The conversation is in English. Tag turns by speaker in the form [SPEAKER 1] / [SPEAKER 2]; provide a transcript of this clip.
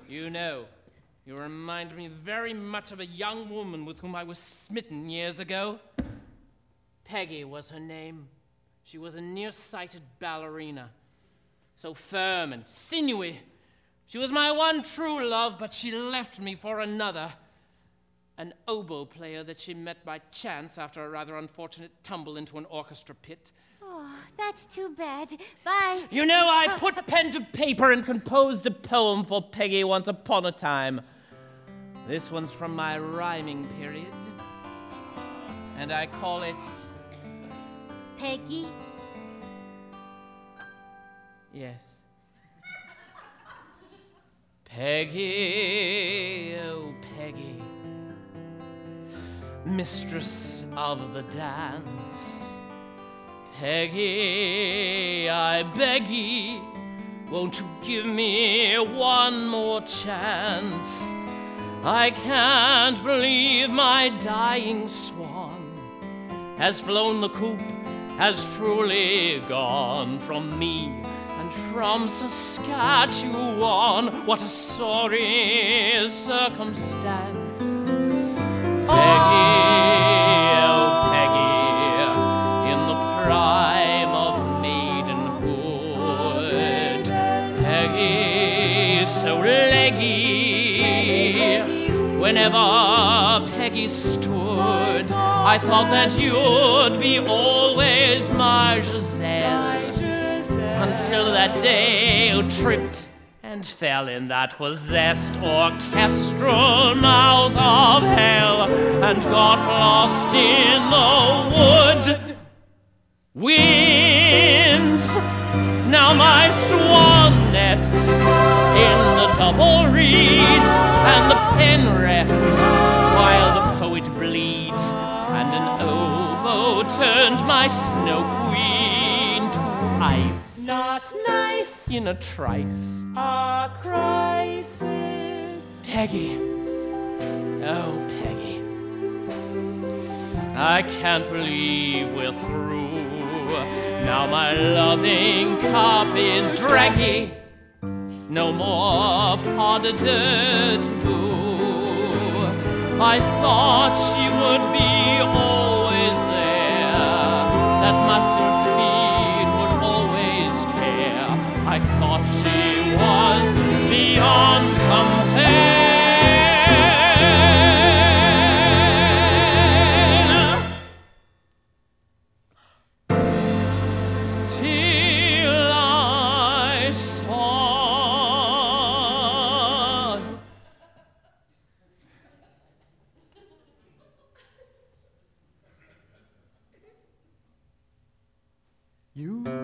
[SPEAKER 1] You know, you remind me very much of a young woman with whom I was smitten years ago. Peggy was her name. She was a nearsighted ballerina, so firm and sinewy. She was my one true love, but she left me for another, an oboe player that she met by chance after a rather unfortunate tumble into an orchestra pit.
[SPEAKER 2] Oh, that's too bad. Bye.
[SPEAKER 1] You know, I put pen to paper and composed a poem for Peggy once upon a time. This one's from my rhyming period, and I call it...
[SPEAKER 2] Peggy?
[SPEAKER 1] Yes. Peggy, oh Peggy, mistress of the dance. Peggy, I beg ye, won't you give me one more chance? I can't believe my dying swan has flown the coop, has truly gone from me and from Saskatchewan. What a sorry circumstance. Peggy, oh Peggy, in the prime of maidenhood. Peggy, so leggy. Whenever Peggy stood, I thought that you'd be always my Giselle. Until that day you tripped and fell in that possessed orchestral mouth of hell and got lost in the wood. Winds, now my swan nests in the double reeds and the pen rests while the poet bleeds, and an oboe turned my snow queen to ice.
[SPEAKER 2] Not nice.
[SPEAKER 1] In a trice.
[SPEAKER 2] A crisis.
[SPEAKER 1] Peggy, oh Peggy, I can't believe we're through. Now my loving cup is draggy. No more pas de deux to do. I thought she would be always there, that muscle feet would always care. I thought she was beyond compare. Till I saw
[SPEAKER 3] you.